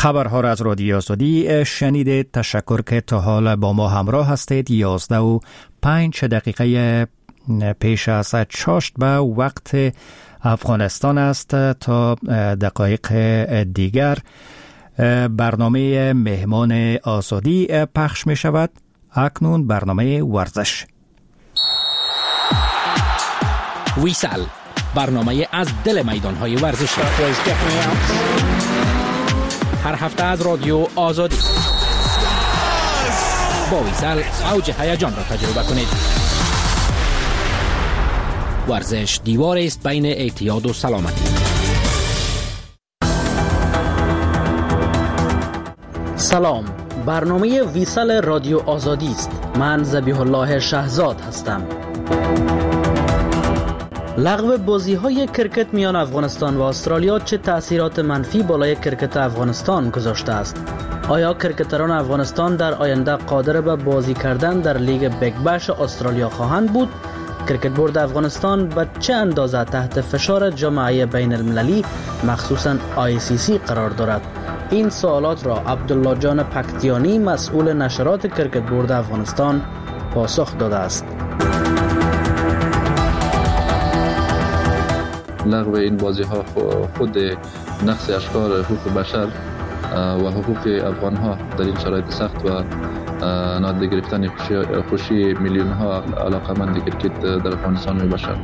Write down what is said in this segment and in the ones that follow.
خبرها را از رادیو آزادی شنیدید. تشکر که تا حال با ما همراه هستید. 11:05 پیش از چاشت به وقت افغانستان است. تا دقایق دیگر برنامه مهمان آزادی پخش می شود. اکنون برنامه ورزش. ویسال، برنامه از دل میدان‌های ورزشی. هر هفته از رادیو آزادی با ویسال اوج هیجان را تجربه کنید. ورزش دیوار است بین اعتیاد و سلامتی. سلام، برنامه ویسال رادیو آزادی است. من ذبیح الله شهزاد هستم. لغو بازی‌های کرکت میان افغانستان و استرالیا چه تأثیرات منفی بالای کرکت افغانستان گذاشته است؟ آیا کرکتران افغانستان در آینده قادر به بازی کردن در لیگ بیگ بش استرالیا خواهند بود؟ کرکت بورد افغانستان به چه اندازه تحت فشار جامعه بین المللی مخصوصاً ICC قرار دارد؟ این سوالات را عبدالله جان پکتیانی مسئول نشرات کرکت بورد افغانستان پاسخ داده است. لغو این بازی ها خود نقص اشکار حقوق بشر و حقوق افغان ها در این شرایط سخت و نادیده گرفتن خوشی میلیون ها علاقمند کرکت در افغانستان می باشد.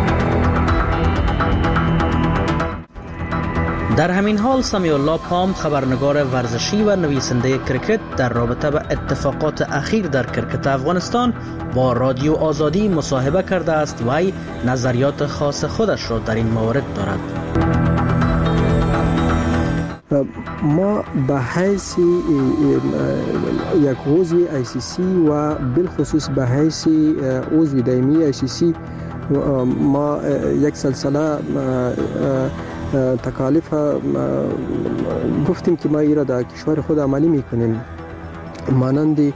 در همین حال سمیع الله پام، خبرنگار ورزشی و نویسنده کرکت، در رابطه با اتفاقات اخیر در کرکت افغانستان با رادیو آزادی مصاحبه کرده است و نظریات خاص خودش را در این مورد دارد. ما به حیث یک عضو ICC و بالخصوص به حیث عضو دائمی ICC ما یک سلسله تکالیف گفتیم که ما ایرا در کشور خود عملی میکنیم، مانند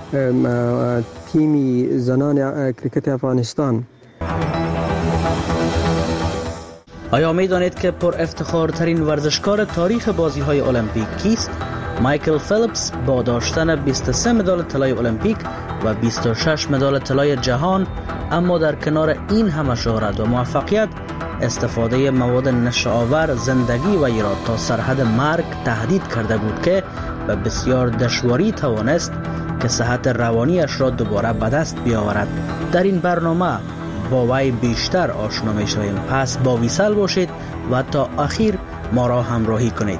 تیم زنان کرکت افغانستان. آیا میدانید که پر افتخارترین ورزشکار تاریخ بازی های المپیک کیست؟ مایکل فیلیپس با داشتن 23 مدال طلای المپیک و 26 مدال طلای جهان، اما در کنار این همه شهرت و موفقیت، استفاده مواد نشه‌آور زندگی و را تا سرحد مرگ تهدید کرده بود که به بسیار دشواری توانست که صحت روانیش را دوباره به دست بیاورد. در این برنامه با وی بیشتر آشنا می‌شویم. پس با ویسال باشید و تا آخر ما را همراهی کنید.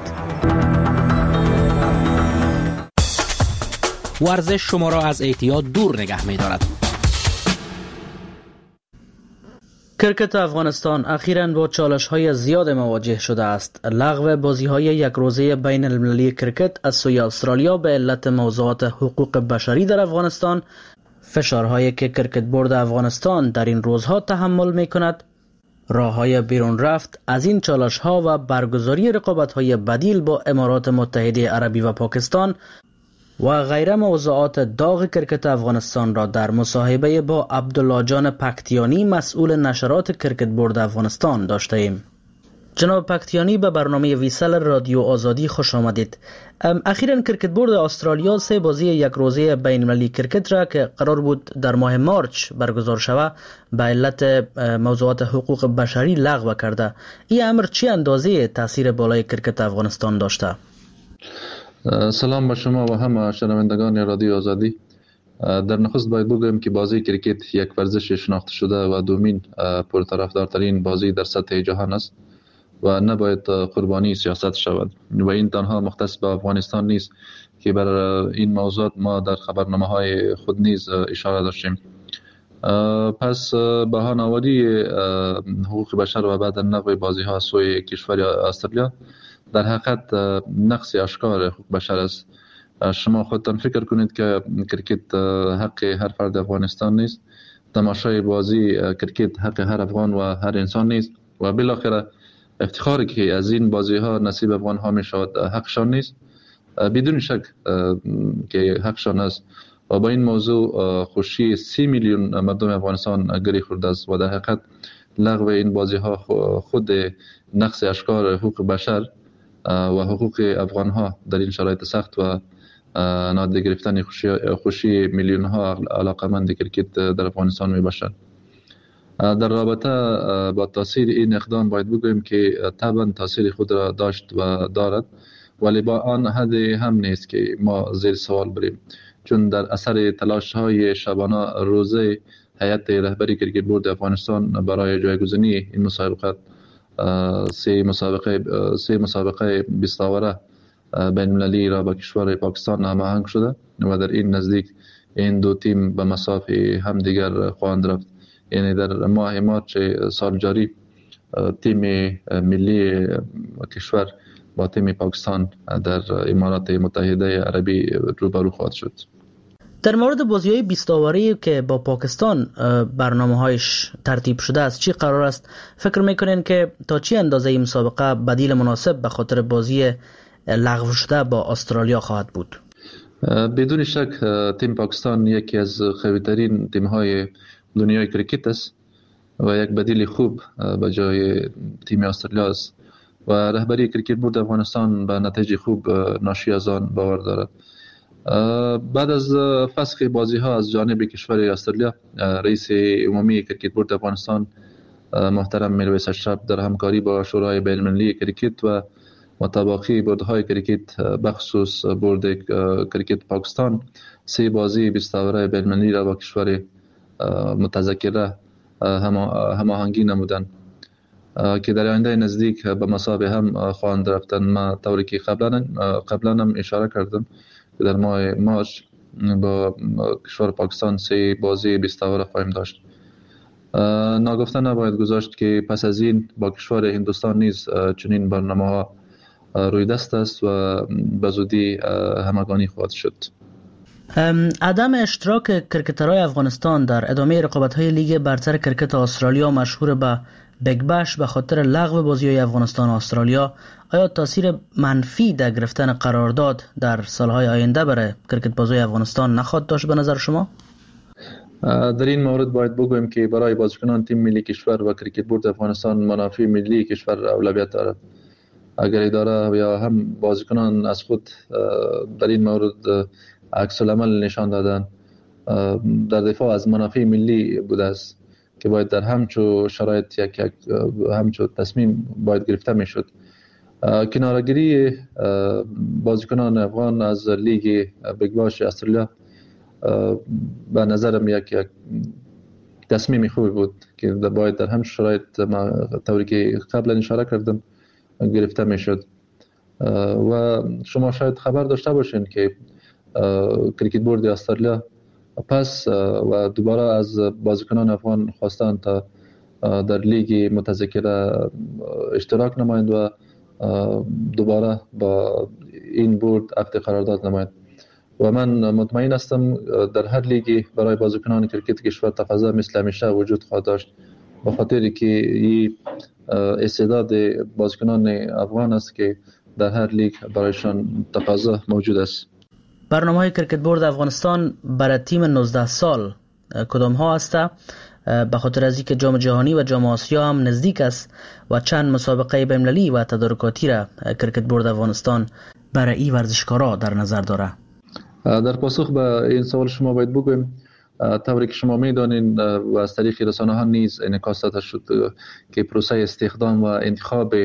ورزش شما را از اعتیاد دور نگه می‌دارد. کرکت افغانستان اخیراً با چالش‌های زیاد مواجه شده است. لغو بازی‌های یک روزه بین المللی کرکت از سوی استرالیا به علت موضوعات حقوق بشری در افغانستان، فشارهایی که کرکت بورد افغانستان در این روزها تحمل می‌کند، راه‌های بیرون رفت از این چالش‌ها و برگزاری رقابت‌های بدیل با امارات متحده عربی و پاکستان و غیره موضوعات داغ کرکت افغانستان را در مصاحبه با عبدالله جان پکتیانی مسئول نشرات کرکت بورد افغانستان داشته ایم. جناب پکتیانی، به برنامه ویسال رادیو آزادی خوش آمدید. اخیراً کرکت بورد استرالیا 3 بازی یک روزه بین المللی کرکت را که قرار بود در ماه مارچ برگزار شود به علت موضوعات حقوق بشری لغو کرده. این امر چه اندازه تاثیر بالای کرکت افغانستان داشته؟ سلام به شما و همه شنوندگان رادیو آزادی. در نخست باید بگویم که بازی کرکت یک ورزش شناخته شده و دومین پرطرفدارترین بازی در سطح جهان است و نباید قربانی سیاست شود و این تنها مختص به افغانستان نیست که بر این موضوع ما در خبرنامه‌های خود نیز اشاره داشتیم. پس بهانه‌آوری حقوق بشر و بعد نقض بازی‌ها از سوی کشور استرالیا در حقیقت نقص اشکار حقوق بشر است. شما خودتان فکر کنید که کرکت حق هر فرد افغانستان نیست، تماشای بازی کرکت حق هر افغان و هر انسان نیست و بالاخره افتخاری که از این بازی ها نصیب افغان ها می شود حقشان نیست. بدون شک که حقشان است و با این موضوع خوشی 30 میلیون مردم افغانستان گری خورده است و در حقیقت لغو این بازی ها خود نقص اشکار حقوق بشر و حقوق افغان ها در این شرایط سخت و نادیده گرفتن خوشی میلیون ها علاقمند کرکت در افغانستان میباشد. در رابطه با تاثیر این اقدام باید بگوییم که طبعا تاثیر خود را داشت و دارد، ولی با آن حد هم نیست که ما زیر سوال بریم، چون در اثر تلاش های شبانه روزه هیئت رهبری کرکت بورد افغانستان برای جایگزینی این مسابقات سه مسابقه 20 آوره بین المللی را با کشور پاکستان هماهنگ شده و در این نزدیک این دو تیم به مسافه همدیگر خواهند رفت. یعنی در ماه مارچ سال جاری تیم ملی کشور با تیم پاکستان در امارات متحده عربی روبرو خواهد شد. در مورد بازی‌های 20 آوره‌ای که با پاکستان برنامه‌هایش ترتیب شده است چی قرار است؟ فکر می‌کنین که تا چه اندازه این مسابقه بدیل مناسب به خاطر بازی لغو شده با استرالیا خواهد بود؟ بدون شک تیم پاکستان یکی از قوی‌ترین تیم‌های دنیای کرکت است و یک بدیل خوب به جای تیم استرالیا است و رهبری کرکت بورد افغانستان به نتیجه خوب ناشی از آن باور دارد. بعد از فسخ بازی ها از جانب کشور استرالیا، رئیس عمومی کرکت بورد افغانستان محترم میرویس اشرف در همکاری با شورای بین المللی کرکت و مطابقی بوردهای کرکت بخصوص بورد کرکت پاکستان 3 بازی 20 آوره بین المللی را با کشور متذکره هماهنگی نمودند که در آینده نزدیک به مسابقه هم خواهند رفتن. ما طوری که قبلا هم اشاره کردم که در ماه مارچ با کشور پاکستان 3 بازی 20 آوره خواهیم داشت. ناگفته نباید گذاشت که پس از این با کشور هندوستان نیز چنین برنامه‌ها روی دست است و به زودی همگانی خواهد شد. عدم اشتراک کرکترهای افغانستان در ادامه رقابت‌های لیگ برتر کرکت استرالیا مشهور به بیگ بش به خاطر لغو بازی‌های افغانستان و استرالیا آیا تاثیر منفی در گرفتن قرارداد در سالهای آینده برای کرکت بازی افغانستان نخواهد داشت به نظر شما؟ در این مورد باید بگویم که برای بازیکنان تیم ملی کشور و کرکت بورد افغانستان منافع ملی کشور اولویت دارد. اگر اداره یا هم بازیکنان از خود در این مورد عکس العمل نشان دادن در دفاع از منافع ملی بوده است که باید در همچو شرایط یک همچو تصمیم باید گرفته میشد. کناره‌گیری بازیکنان افغان از لیگ بیگ باش استرالیا به نظرم یک تصمیم خوبی بود که باید در همچو شرایط طوری که قبلا اشاره کردم گرفته میشد. و شما شاید خبر داشته باشین که کرکت بورد استرالیا پس و دوباره از بازیکنان افغان خواستند تا در لیگ متذکره اشتراک نمایند و دوباره با این بورد عقد قرارداد نمایند و من مطمئن هستم در هر لیگی برای بازیکنان کرکت کشور تقاضا مثل همیشه وجود خواهد داشت، به خاطر که این استعداد بازیکنان افغان است که در هر لیگ برایشان تقاضا موجود است. برنامه‌های کرکت بورد افغانستان برای تیم 19 سال کدام ها است؟ به خاطر از اینکه جام جهانی و جام آسیا هم نزدیک است و چند مسابقه بین‌المللی و تدارکاتی را کرکت بورد افغانستان برای این ورزشکارا در نظر داره. در پاسخ به این سوال شما باید بگویم طوری که شما میدانید و از طریق رسانه ها نیز انعکاس داده شد که پروسه استخدام و انتخاب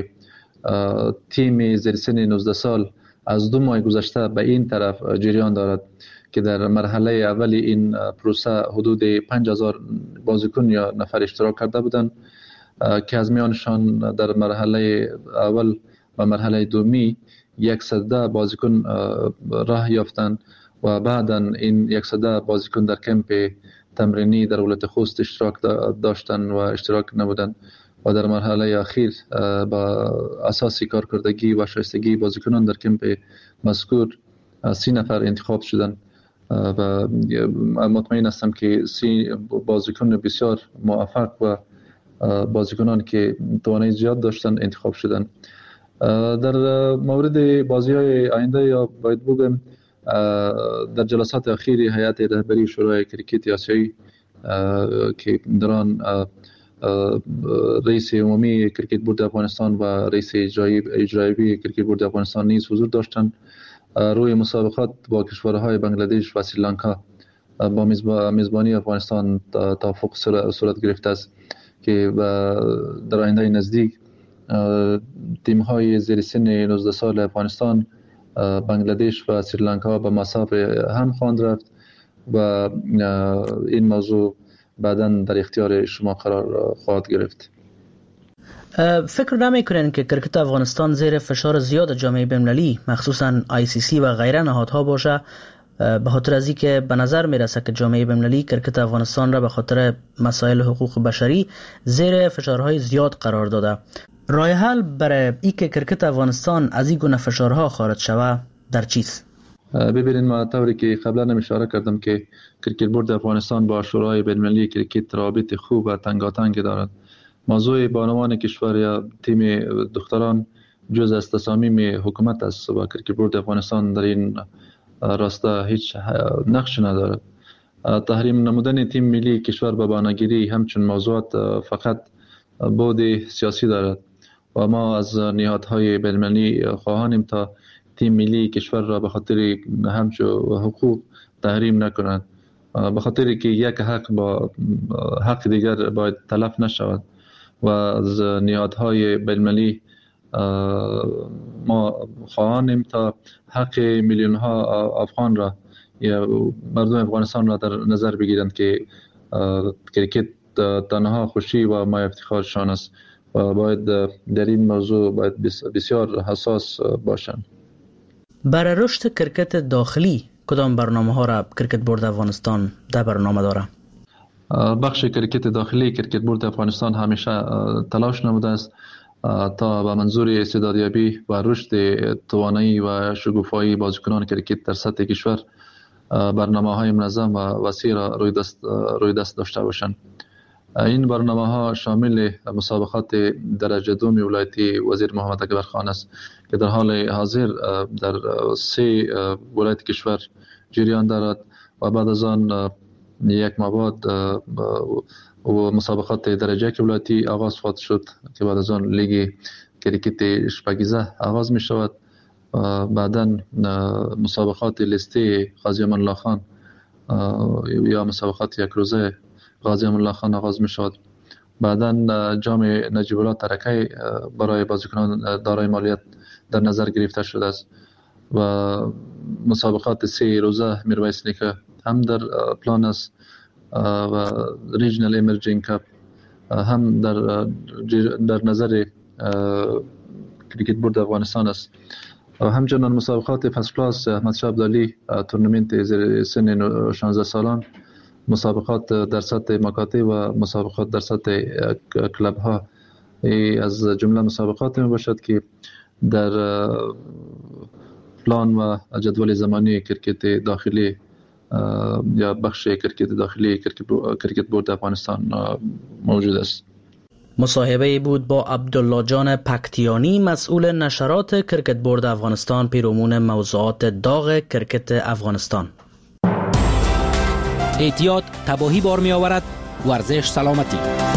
تیم زیر سن 19 سال از 2 ماه گذشته به این طرف جریان دارد که در مرحله اول این پروسه حدود 5000 بازیکن یا نفر اشتراک کرده بودند که از میانشان در مرحله اول و مرحله دومی 110 بازیکن راه یافتند و بعدا این 110 بازیکن در کمپ تمرینی در ولایت خوست اشتراک داشتند و اشتراک نبودند و در مرحله اخیر با اساس کارکردگی و شایستگی بازیکنان در کمپ مذکور 30 نفر انتخاب شدند و مطمئن هستم که 30 بازیکن بسیار موفق و بازیکنان که توانایی زیاد داشتند انتخاب شدند. در مورد بازی‌های آینده یا باید بگم در جلسات اخیر هیئت رهبری شورای کرکت آسیایی که در آن رئیس عمومی کرکت بورد افغانستان و رئیس اجرایی کرکت بورد افغانستان نیز حضور داشتند. روی مسابقات با کشورهای بنگلادش و سریلانکا با میزبانی افغانستان توافق صورت گرفته است که در آینده نزدیک تیم‌های زیر سن 19 سال افغانستان، بنگلادش و سریلانکا به مسابقه هم خواهند رفت و این موضوع بعداً در اختیار شما قرار خواهد گرفت. فکر نمی‌کنین که کرکت افغانستان زیر فشار زیاد جامعه بین‌المللی مخصوصاً ICC و غیره نهادها باشه، به خاطر از اینکه به نظر میرسه که جامعه بین‌المللی کرکت افغانستان را به خاطر مسائل حقوق بشری زیر فشارهای زیاد قرار داده. راه حل برای اینکه کرکت افغانستان از این گونه فشارها خارج شود در چیست؟ ببینید، ما طوری که قبلا اشاره کردم که کرکت بورد افغانستان با شورای بین‌المللی کرکت رابط خوب و تنگاتنگ دارد. موضوع بانوان کشور یا تیم دختران جز از تصامیم حکومت است و کرکت بورد افغانستان در این راستا هیچ نقش ندارد. تحریم نمودن تیم ملی کشور به بانگیری همچون موضوعات فقط بود سیاسی دارد و ما از نهادهای بین‌المللی خواهانیم تا تیم ملی کشور را به خاطر همچون حقوق تحریم نکنند، به خاطر که یک حق با حق دیگر باید تلف نشود و از نهادهای بین‌المللی ما خواهانیم تا حق میلیون ها افغان را یا مردم افغانستان را در نظر بگیرند که کرکت تنها خوشی و ما افتخارشان است و باید در این موضوع باید بسیار حساس باشند. برای رشد کرکت داخلی کدام برنامه ها را کرکت بورد افغانستان در برنامه داره؟ بخش کرکت داخلی کرکت بورد افغانستان همیشه تلاش نموده است تا به منظور استعدادیابی و رشد توانایی و شکوفایی بازیکنان کرکت در سطح کشور برنامه‌های منظم و وسیع را روی دست داشته باشند. این برنامه‌ها شامل مسابقات درجه دوم ولایتی وزیر محمد اکبر خان است که در حال حاضر در 3 ولایت کشور جریان دارد و بعد از آن یک ماه بعد و مسابقات درجه ولایتی آغاز خواهد شد که بعد از آن لیگ کرکت شپگیزه آغاز می شود. بعداً مسابقات لیستی قاضی امان الله خان یا مسابقات یک روزه قاضی امان الله خان آغاز می شود. بعداً جام نجیب الله ترکی برای بازیکنان دارای مالیت در نظر گرفته شده است و مسابقات 3 روزه میرویس نیکه هم در پلان است و ریجنال ایمرجینگ کاپ هم در نظر کرکت بورد افغانستان است. همچنان مسابقات فست کلاس احمد شاه عبدالی تورنمنت زیر سن 16 سالان، مسابقات در سطح مکاتب و مسابقات در سطح کلب ها از جمله مسابقات می باشد که در پلان و جدول زمانی کرکت داخلی یا بخش کرکت داخلی کرکت بورد افغانستان موجود است. مصاحبه بود با عبدالله جان پکتیانی، مسئول نشرات کرکت بورد افغانستان، پیرامون موضوعات داغ کرکت افغانستان. احتیاط تباهی بار می آورد، ورزش سلامتی.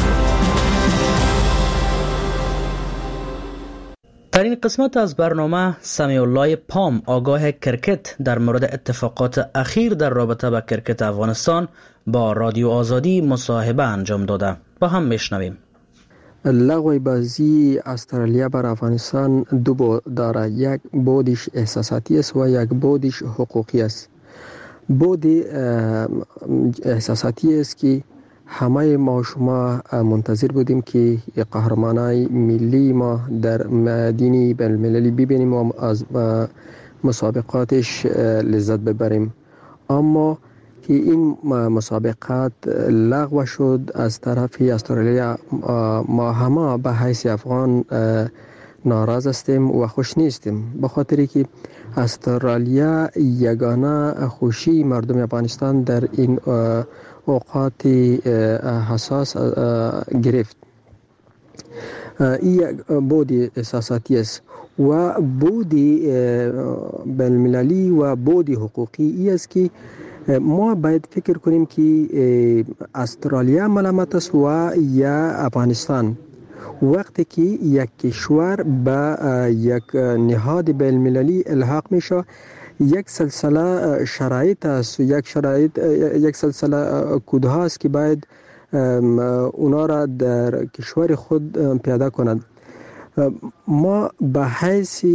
در این قسمت از برنامه سمیع الله پام، آگاه کرکت، در مورد اتفاقات اخیر در رابطه با کرکت افغانستان با رادیو آزادی مصاحبه انجام داده. با هم میشنویم. لغو بازی استرالیا بر افغانستان دو بود داره، یک بودش احساساتی است و یک بودش حقوقی است. بود احساساتی است که همه ما شما منتظر بودیم که قهرمانای ملی ما در مدینه بین‌المللی ببینیم و از مسابقاتش لذت ببریم، اما که این مسابقات لغو شد از طرف استرالیا. ما همه به حیث افغان ناراض هستیم و خوش نیستیم، به خاطر که استرالیا یگانه خوشی مردم افغانستان در این اوقات حساس گرفت. این یک بود احساساتی است و بود بین‌المللی و بود حقوقی ای است که ما باید فکر کنیم که استرالیا ملامت است و یا افغانستان. وقتی که یک کشور به یک نهاد بین‌المللی الحاق میشه، یک سلسله شرایط است، یک سلسله کودها است که باید اونا را در کشور خود پیاده کند. ما به حیث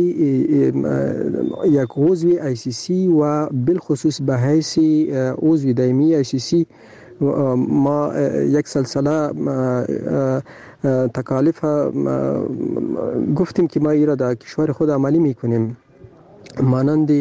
یک عضو ICC و بالخصوص به حیث عضو دائمی ICC ما یک سلسله تکالیف گفتیم که ما ایرا در کشور خود عملی میکنیم، مانند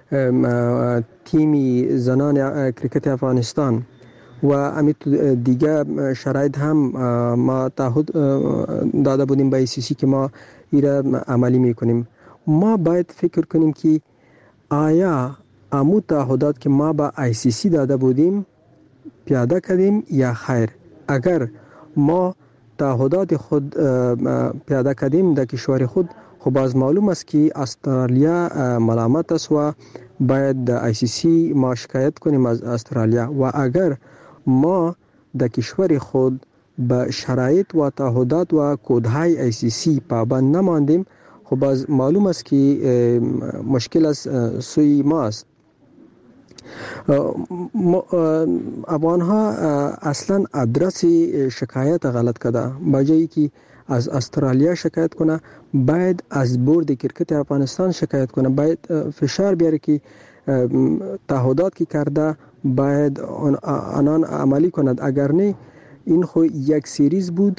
تیم زنان کرکت افغانستان و امیت دیگه شرایط هم ما تعهد داده بودیم به ICC که ما ایرا عملی میکنیم. ما باید فکر کنیم که آیا امو تعهدات که ما به ICC داده بودیم پیاده کردیم یا خیر. اگر ما تعهدات خود پیاده کردیم در کشور خود، خب از معلوم است که استرالیا ملامت است و باید در ICC ما شکایت کنیم از استرالیا. و اگر ما در کشور خود به شرایط و تعهدات و کودهای ICC پابند نماندیم، خب از معلوم است که مشکل از سوی ما است. افغان ها اصلا ادرس شکایت غلط کرده. بجایی که از استرالیا شکایت کنه، باید از بورد کرکت افغانستان شکایت کنه، باید فشار بیاره که تعهدات که کرده باید آنان عملی کند. اگر نه، این خو یک سریز بود،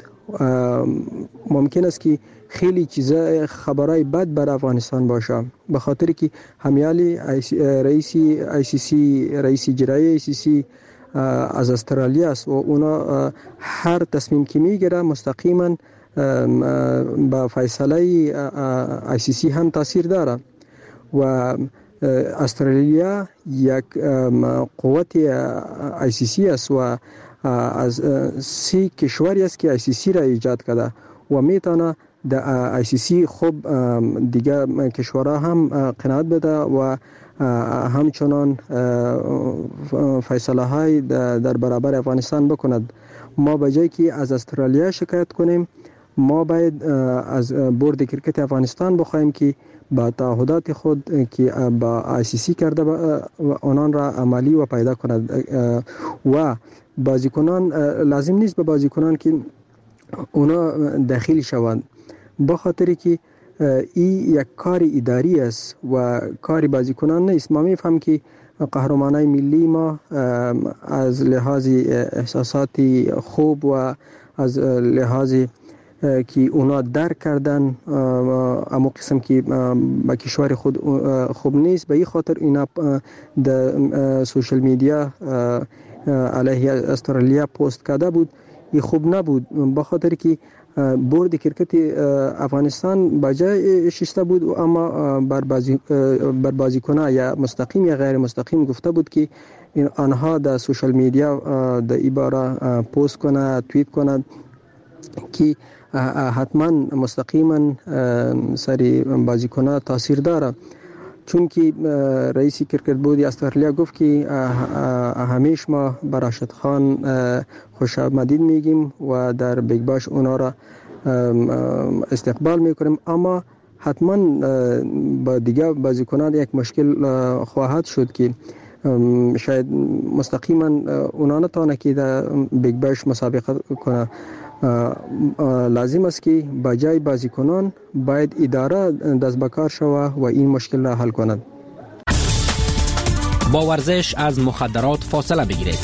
ممکن است که خیلی چیزا خبرای بد بر افغانستان باشه، به خاطر که همیالی رئیس ICC، رئیس اجرایی ICC از استرالیا است و اونا هر تصمیم که میگیره مستقیما با فیصله ICC هم تاثیر داره. و استرالیا یک قوت ICC است و از 3 کشوری است که ICC را ایجاد کرده و میتونه در ICC خوب دیگه کشورها هم قناعت بده و همچنان فیصله های در برابر افغانستان بکند. ما به جای که از استرالیا شکایت کنیم، ما باید از بورد کرکت افغانستان بخوایم که با تعهدات خود که با ICC کرده آنان را عملی و پیدا کند. و بازیکنان لازم نیست به بازیکنان که اونا داخل شوند، به خاطر که این یک کار اداری است و کار بازیکنان نیست. ما میفهم که قهرمانای ملی ما از لحاظ احساساتی خوب و از لحاظ که اونا درک کردن اما قسم که با کشور خود خوب نیست، به این خاطر اینا در سوشل میدیا علیه استرالیا پست کرده بود. این خوب نبود، به خاطر که بورد کرکت افغانستان بجای شسته بود، اما بر بازیکنان یا مستقیم یا غیر مستقیم گفته بود که آنها در سوشل میدیا در این باره پست کنه، توییت کنند که حتما مستقیما سری بازیکنان تاثیر داره. چون که رئیس کرکت بورد استرالیا گفت که همیشه ما به راشد خان خوش آمدید میگیم و در بیگ باش اونا را استقبال میکنیم، اما حتما با دیگه بازیکنان یک مشکل خواهد شد که شاید مستقیما اونا نتونه که در بیگ باش مسابقه کنه. لازم است که با جای بازیکنان باید اداره دست به کار شود و این مشکل را حل کند. با ورزش از مخدرات فاصله بگیرید.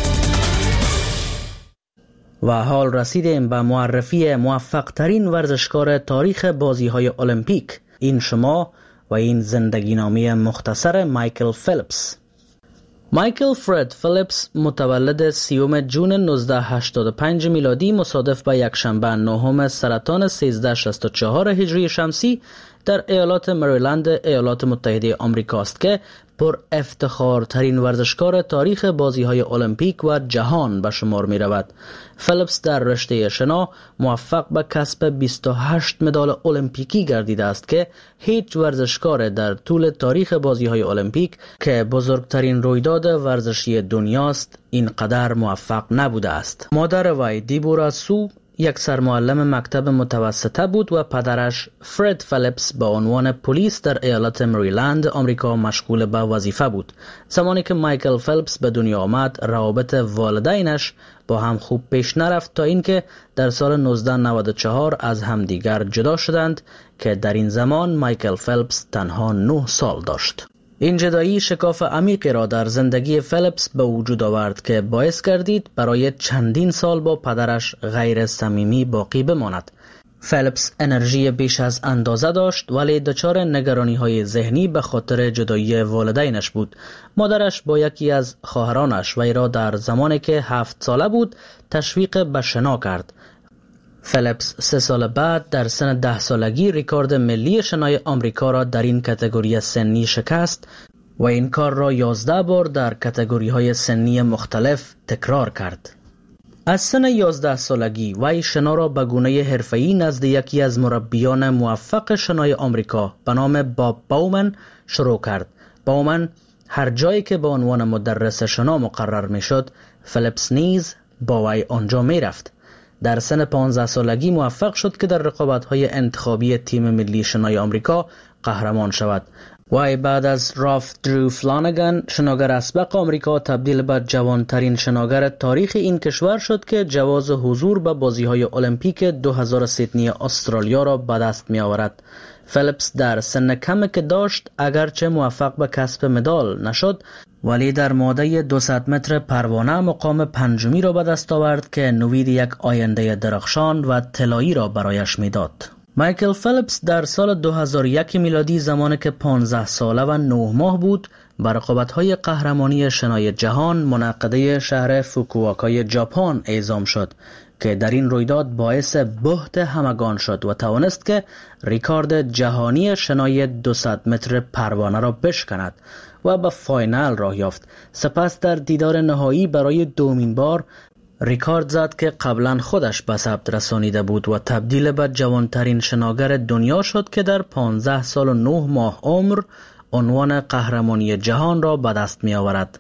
و حال رسیدیم به معرفی موفق ترین ورزشکار تاریخ بازی های المپیک. این شما و این زندگی نامه مختصر مایکل فیلیپس. مایکل فرد فیلیپس متولد 30 جون 1985 میلادی مصادف به یکشنبه 9 سرطان 1364 هجری شمسی در ایالات مریلند ایالات متحده آمریکا است که پر افتخار ترین ورزشکار تاریخ بازی‌های المپیک و جهان به شمار می رود. فلپس در رشته شنا موفق به کسب 28 مدال المپیکی گردیده است که هیچ ورزشکار در طول تاریخ بازی‌های المپیک که بزرگترین رویداد ورزشی دنیاست اینقدر موفق نبوده است. مادر وی دیبورا سو یک سرمعلم مکتب متوسطه بود و پدرش فرد فلپس به عنوان پلیس در ایالت مریلند آمریکا مشغول به وظیفه بود. زمانی که مایکل فلپس به دنیا آمد روابط والدینش با هم خوب پیش نرفت تا اینکه در سال 1994 از همدیگر جدا شدند که در این زمان مایکل فلپس تنها 9 سال داشت. این جدایی شکاف عمیقی را در زندگی فلپس به وجود آورد که باعث گردید برای چندین سال با پدرش غیر صمیمی باقی بماند. فلپس انرژی بیش از اندازه داشت ولی دچار نگرانی‌های ذهنی به خاطر جدایی والدینش بود. مادرش با یکی از خواهرانش وی را در زمانی که 7 ساله بود تشویق به شنا کرد. فلپس 3 سال بعد در سن 10 سالگی رکورد ملی شنای آمریکا را در این کاتگوری سنی شکست و این کار را 11 بار در کاتگوری‌های سنی مختلف تکرار کرد. از سن 11 سالگی وی شنا را به گونه حرفه‌ای نزد یکی از مربیان موفق شنای آمریکا به نام باب باومن شروع کرد. باومن هر جایی که به عنوان مدرس شنا مقرر می‌شد، فلپس نیز با وی آنجا می‌رفت. در سن 15 سالگی موفق شد که در رقابت‌های انتخابی تیم ملی شنای آمریکا قهرمان شود. وی بعد از راف درو فلانگان شناگر اسبق آمریکا تبدیل به جوانترین شناگر تاریخ این کشور شد که جواز حضور به بازی‌های المپیک 2000 سیدنی استرالیا را به دست می‌آورد. فلپس در سن کمی که داشت اگرچه موفق به کسب مدال نشد ولی در ماده 200 متر پروانه مقام 5می را به دست آورد که نوید یک آینده درخشان و طلایی را برایش میداد. مایکل فلپس در سال 2001 میلادی زمانی که 15 ساله و 9 ماه بود به رقابت‌های قهرمانی شنای جهان منعقده شهر فوکوواکای ژاپن اعزام شد که در این رویداد باعث بهت همگان شد و توانست که رکورد جهانی شنای 200 متر پروانه را بشکند و به فاینال راه یافت. سپس در دیدار نهایی برای دومین بار رکورد زد که قبلا خودش به ثبت رسانیده بود و تبدیل به جوانترین شناگر دنیا شد که در 15 سال و 9 ماه عمر عنوان قهرمانی جهان را به دست می آورد.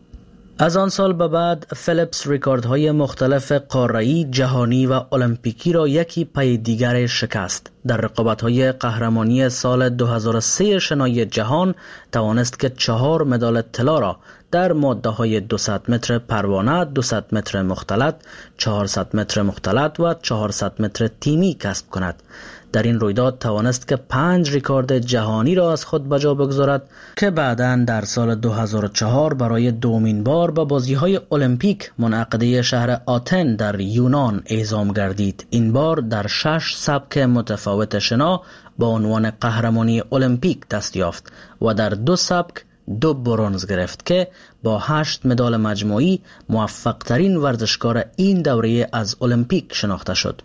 از آن سال به بعد فلپس رکوردهای مختلف قاره‌ای، جهانی و المپیکی را یکی پی دیگر شکست. در رقابت‌های قهرمانی سال 2003 شنای جهان توانست که 4 مدال طلا را در ماده‌های 200 متر پروانه، 200 متر مختلط، 400 متر مختلط و 400 متر تیمی کسب کند. در این رویداد توانست که 5 رکورد جهانی را از خود به جا بگذارد که بعداً در سال 2004 برای دومین بار به بازی‌های المپیک منعقده شهر آتن در یونان اعزام گردید. این بار در 6 سبک متفاوت شنا با عنوان قهرمانی المپیک دست یافت و در 2 سبک 2 برنز گرفت که با 8 مدال مجموعی موفق ترین ورزشکار این دوره از المپیک شناخته شد.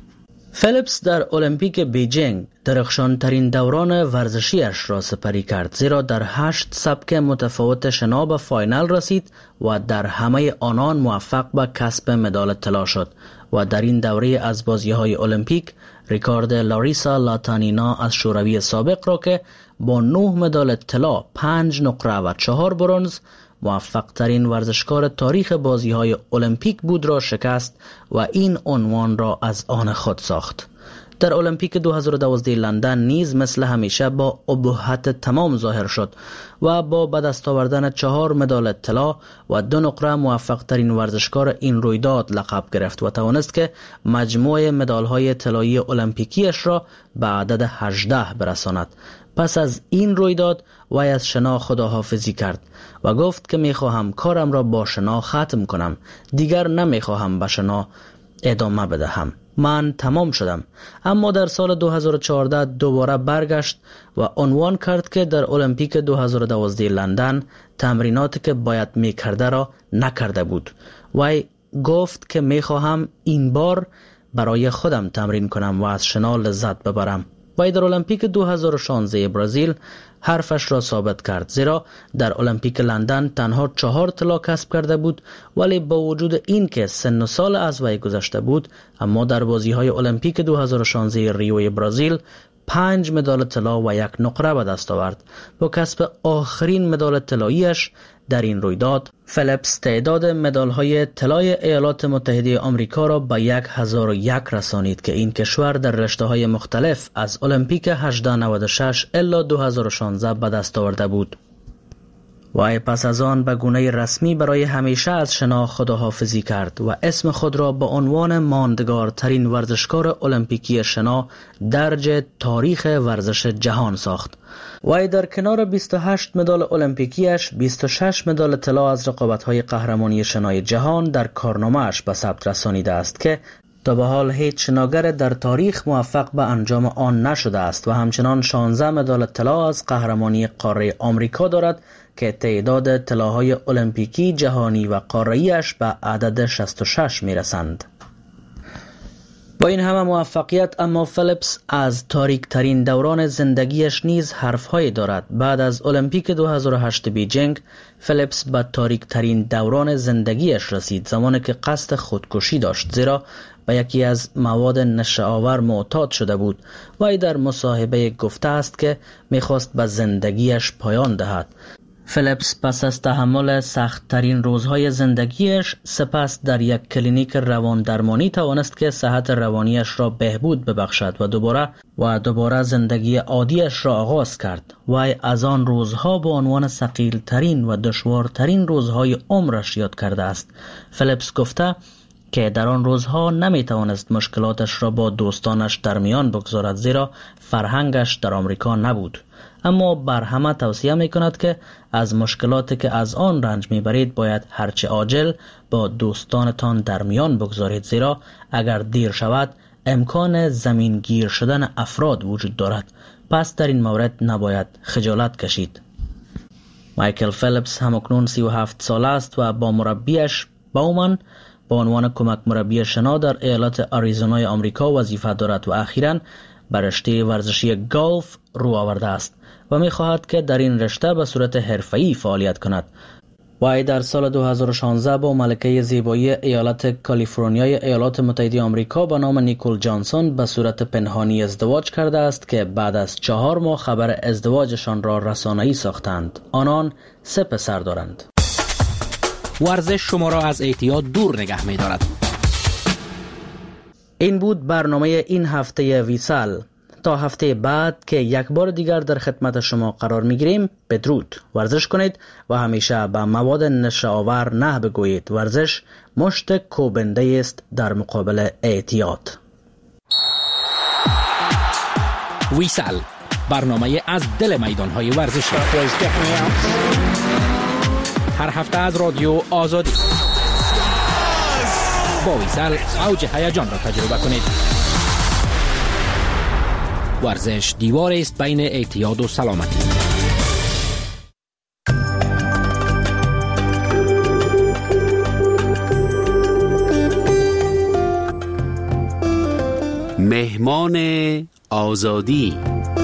فلپس در المپیک بیجینگ درخشان ترین دوران ورزشیش را سپری کرد، زیرا در 8 سبک متفاوت شنا به فاینال رسید و در همه آنان موفق به کسب مدال طلا شد و در این دوره از بازی‌های المپیک رکورد لاریسا لاتانینا از شوروی سابق را که با 9 مدال طلا، 5 نقره و 4 برنز موفق ترین ورزشکار تاریخ بازی‌های المپیک بود را شکست و این عنوان را از آن خود ساخت. در المپیک 2012 لندن نیز مثل همیشه با ابهت تمام ظاهر شد و با به دست آوردن 4 مدال طلا و 2 نقره موفق ترین ورزشکار این رویداد لقب گرفت و توانست که مجموع مدال‌های طلایی المپیکیش را به عدد 18 برساند. پس از این رویداد وی از شنا خداحافظی کرد و گفت که میخواهم کارم را با شنا ختم کنم، دیگر نمیخواهم به شنا ادامه بدهم، من تمام شدم. اما در سال 2014 دوباره برگشت و عنوان کرد که در المپیک 2012 لندن تمریناتی که باید میکرده را نکرده بود. وی گفت که میخواهم این بار برای خودم تمرین کنم و از شنا لذت ببرم. وی در المپیک 2016 برزیل حرفش را ثابت کرد، زیرا در المپیک لندن تنها 4 طلا کسب کرده بود، ولی با وجود این که سن و سال از وی گذشته بود، اما در بازی‌های المپیک 2016 ریو برزیل 5 مدال طلا و 1 نقره به دست آورد. با کسب آخرین مدال طلاییش در این رویداد، فلیپس تعداد مدال‌های طلای ایالات متحده آمریکا را به 1001 رسانید که این کشور در رشته‌های مختلف از المپیک 1896 الی 2016 به دست آورده بود. وی پس از آن به گونه رسمی برای همیشه از شنا خداحافظی کرد و اسم خود را به عنوان ماندگارترین ورزشکار المپیکی شنا درج تاریخ ورزش جهان ساخت. وی در کنار 28 مدال المپیکیش 26 مدال طلا از رقابت‌های قهرمانی شنای جهان در کارنامه‌اش به ثبت رسانیده است که تا به حال هیچ شناگر در تاریخ موفق به انجام آن نشده است و همچنان 16 مدال طلا از قهرمانی قاره آمریکا دارد که تعداد طلاهای المپیکی جهانی و قاره‌ایش به عدد 66 میرسند. با این همه موفقیت اما فلیپس از تاریک ترین دوران زندگیش نیز حرفهایی دارد. بعد از المپیک 2008 بیجینگ، فلیپس به تاریک ترین دوران زندگیش رسید، زمانی که قصد خودکشی داشت، زیرا به یکی از مواد نشه‌آور معتاد شده بود. وی در مصاحبه گفته است که میخواست به زندگیش پایان دهد. فلیپس پس از تحمل سخت‌ترین روزهای زندگیش سپس در یک کلینیک روان درمانی توانست که صحت روانیش را بهبود ببخشد و دوباره زندگی عادیش را آغاز کرد. وی از آن روزها به عنوان ثقیل‌ترین و دشوارترین روزهای عمرش یاد کرده است. فلیپس گفته که در آن روزها نمی توانست مشکلاتش را با دوستانش در میان بگذارد، زیرا فرهنگش در آمریکا نبود. اما بر همه توصیه می کند که از مشکلاتی که از آن رنج می برید باید هرچه عاجل با دوستانتان در میان بگذارید، زیرا اگر دیر شود امکان زمین گیر شدن افراد وجود دارد. پس در این مورد نباید خجالت کشید. مایکل فلیپس همکنون 37 ساله است و با مربیش باومن با عنوان کمک مربی شنا در ایالت آریزونای آمریکا وظیفه دارد و اخیراً به رشته ورزشی گالف رو آورده است و می خواهد که در این رشته به صورت حرفه‌ای فعالیت کند. وی در سال 2016 با ملکه زیبایی ایالت کالیفرنیای ایالات متحده آمریکا به نام نیکول جانسون به صورت پنهانی ازدواج کرده است که بعد از 4 ماه خبر ازدواجشان را رسانه‌ای ساختند. آنان 3 پسر دارند. ورزش شما را از اعتیاد دور نگه می دارد. این بود برنامه این هفته ویسال. تا هفته بعد که یک بار دیگر در خدمت شما قرار می گیریم، بدرود. ورزش کنید و همیشه به مواد نشه‌آور نه بگویید. ورزش مشت کوبنده است در مقابل اعتیاد. ویسال، برنامه از دل میدان‌های ورزشی. هر هفته از رادیو آزادی. با ویسال اوج هیجان را تجربه کنید. ورزش دیوار است بین اعتیاد و سلامتی. مهمان آزادی.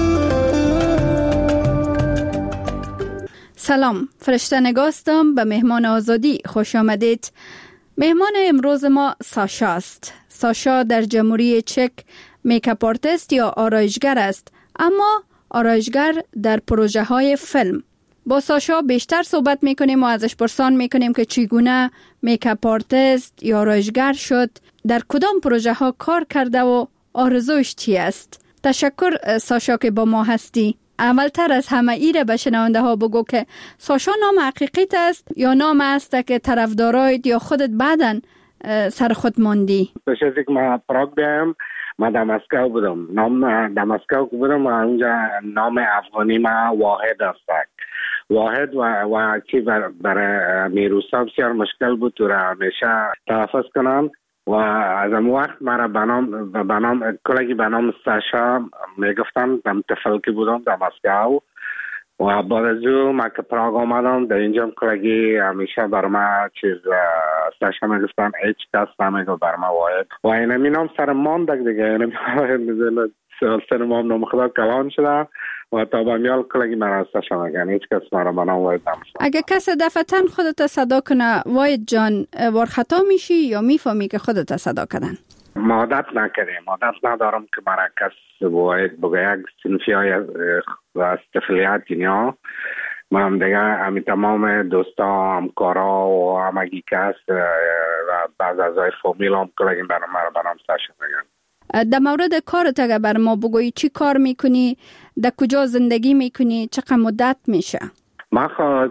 سلام، فرشته نگاستم به مهمان آزادی. خوش آمدید. مهمان امروز ما ساشا است. ساشا در جمهوری چک میکاپ آرتیست یا آرایشگر است، اما آرایشگر در پروژه های فیلم. با ساشا بیشتر صحبت میکنیم و ازش پرسان میکنیم که چگونه میکاپ آرتیست یا آرایشگر شد، در کدام پروژه ها کار کرده و آرزوش چی است. تشکر ساشا که با ما هستی. اولتر از همه ایره به شنونده ها بگو که ساشا نام حقیقیت است یا نام است که طرفدارایت یا خودت بعدن سر خود ماندی؟ بشه که من پراگ بیایم، من در مسکو بودم. نام در مسکو بودم و اونجا نام افغانی ما واحد است. واحد و چی برای میروسا بسیار مشکل بود تو را همیشه تلفظ کنم و از اون وقت مرا به نام کلگی به نام ساشا میگفتن. در طفلکی بودم در مسکو و بعد از او من که پراگ آمدم در اینجا کلگی همیشه بر ما چیز ساشا میگفتن هیچ کس نمیگو بر ما واحد و اینمی نام سر ماندک دیگه. اینمی سینما هم نام خدا کلان شده و تا به میال کلگی من راستش نگن، هیچ کس مرا به نام واید نمیشن. اگه کس دفعتاً خودت صدا کنه واید جان ورخطا میشی یا میفهمی که خودت صدا کردن؟ عادت نکردیم، عادت ندارم که مرا کس واید بگه یک صنفی های استفلیت اینیا. من دیگه همی تمام دوستا همکارا و همگی کس و بعض از های فامیل هم کلگیم برای مرا بنام ساشن بگن. در مورد کارت اگر بر ما بگویی چی کار میکنی، در کجا زندگی میکنی، چقدر مدت میشه؟ من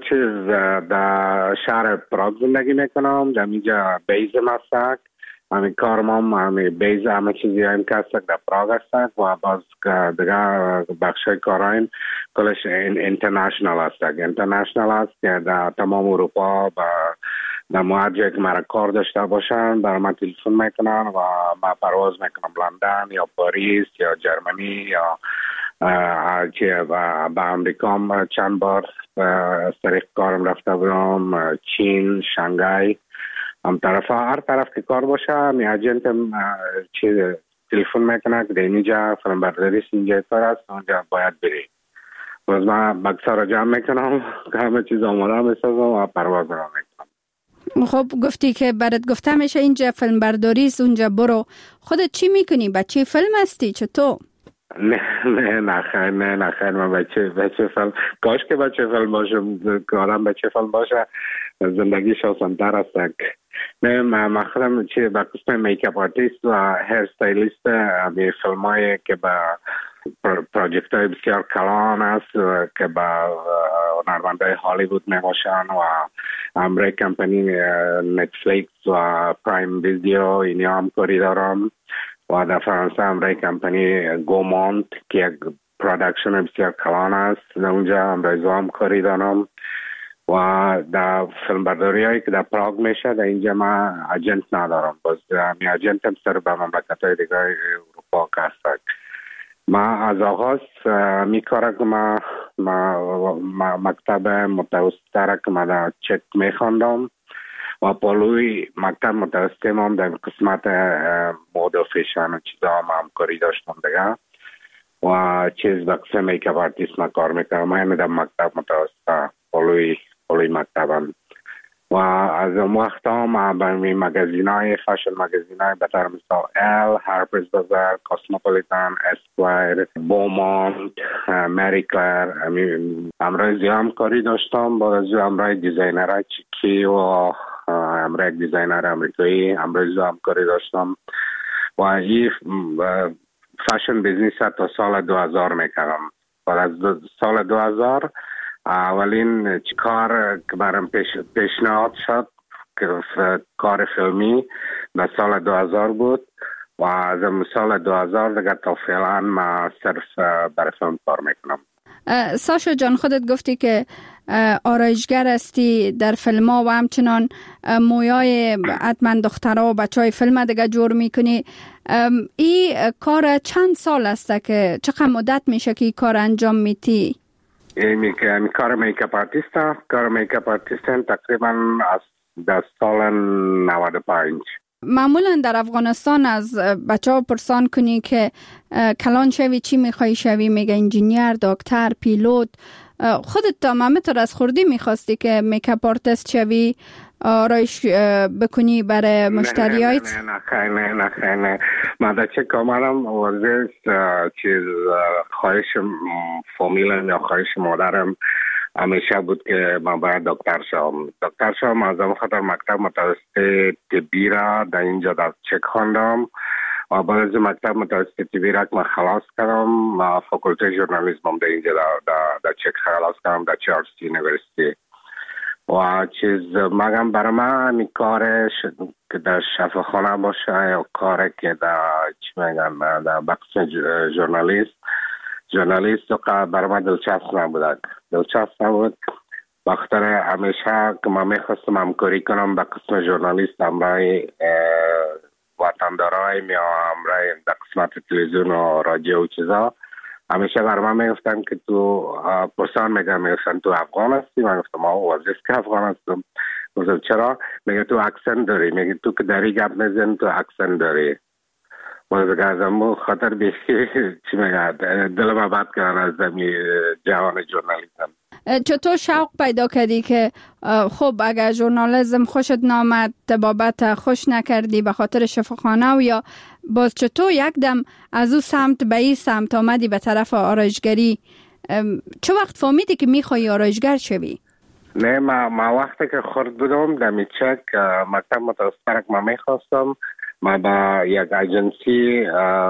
در شهر پراگ زندگی میکنم، در اینجا بیزم هستک. همین کارم همین بیز همه چیزی هم که هستک در پراگ هستک و باز دیگه بخشای کارایم کلش اینترنشنال هستک. اینترنشنال هست که در تمام اروپا در موجه که مرا کار داشته باشن برای من تلفن میکنن و من پرواز میکنم لندن یا پاریس یا جرمنی یا به امریکا چند بار از طریق کارم رفته بودم، چین، شانگهای، هم هر طرف که کار باشه می اجنتم تلفن میکنه که اینجا فیلم برداری اینجا کار است اونجا باید بری. باز من بکسا را جمع میکنم که همه چیز آماده میسازم و پرواز را میکنم. خب گفتی که برات گفته میشه اینجا فیلم برداری است اونجا برو. خودت چی میکنی؟ بچه فیلم هستی چطور؟ نه خیر من بچه فیلم، کاش که بچه فیلم باشه، کارم بچه فیلم باشه زندگیش آسان‌تر است. نه من خودم به قسم میکاپ آرتیست و هیر استایلیست همین فیلم هایی که به پروژکت های بسیار کلان است که به هنرمندای هالیوود میباشن و امری کمپانی نتفلیکس و پرایم ویدیو اینی هم کاری دارم و در فرانسه امری کمپانی گومونت که یک پرودکشن بسیار کلان است، در اونجا امری هم کاری دارم و در فیلم برداری هایی که در پراگ میشه در اینجا من اجنت ندارم. باز می اجنت هم سر به مملکت های دیگه اروپا که هستک. من از آغاز می کاره که من مکتب متوسطه که من در چک می خواندم و پالوی مکتب متوسطه هم در قسمت مود و فیشن و چیزا هم کاری داشتم دیگه و چیز به قسم میکاپ آرتیست من کار میکنم. من در مکتب متوسطه پالوی مکتبم و از اون وقت هم به مگزین های فشن مگزین های بطور مثال ال، هارپرز بازار، کاسموپولیتان، اسکوایر، بومونت، مری کلر امرای زیام کاری داشتم. بعد از امرای دیزاینر چیکی و امرای دیزاینر امریکایی امرای زیام کاری داشتم و این فشن بیزنس تا سال 2000 میکردم. بعد از سال 2000 اولین کار که برام پیشنهاد شد که کار فیلمی در سال 2000 بود و از سال 2000 دیگه تا فعلا من صرف برای فیلم کار میکنم. ساشا جان خودت گفتی که آرایشگر هستی در فیلم ها و همچنان مویای حتما دخترها و بچه های فیلم دیگه جور میکنی. این کار چند سال است که چقدر مدت میشه که این کار انجام میتی؟ کار میکاپ آرتیست تقریبا از سال 95. معمولا در افغانستان از بچه ها پرسان کنی که کلان شوی چی میخوایی شوی، میگه انجینیر، دکتر، پیلوت. خودت تا مامتر از خوردی میخواستی که میکاپ آرتیست شوی، آرایش بکنی برای مشتریایت؟ نه من در چه کامرم ورزش چیز خواهش فامیلم یا خواهش مادرم همیشه بود که من باید دکتر شم. از اون خاطر مکتب متوسط طبی را در اینجا در چک خواندم و بعد از مکتب متوسط طبی را که من خلاص کردم و فاکولته ژورنالیسم در اینجا در چک خلاص کردم در چارلز یونیورسیتی و چیز مگم برای من این کارش که در شفاخانه باشه یا کاری که در چی میگن در بخش ژورنالیست برای من دلچسب نبود. بخاطر همیشه که من میخواستم همکاری کنم به قسم ژورنالیست امرای وطندارای یا امرای در قسمت تلویزیون و رادیو و چیزا. همیشه برای من میگفتن که تو پرسان میگفتن تو افغان هستی؟ من گفتم واضح که افغان هستم. گفتم چرا؟ میگه تو اکسنت داری، میگه تو که داری گپ میزنی تو اکسنت داری. و دیگه از امو خاطر بیشی چی میگه دل ما بد کردن از دمی جوان ژورنالیسم. چطور شوق پیدا کردی که خب اگر ژورنالیسم خوشت نامد طبابت خوش نکردی به خاطر شفاخانه، و یا باز چطور یک دم از او سمت به این سمت آمدی به طرف آرایشگری؟ چه وقت فهمیدی که میخوای آرایشگر شوی؟ نه ما وقتی که خورد بودم دمی چک مکتب متوسط ما میخواستم، ما با یک اجنسی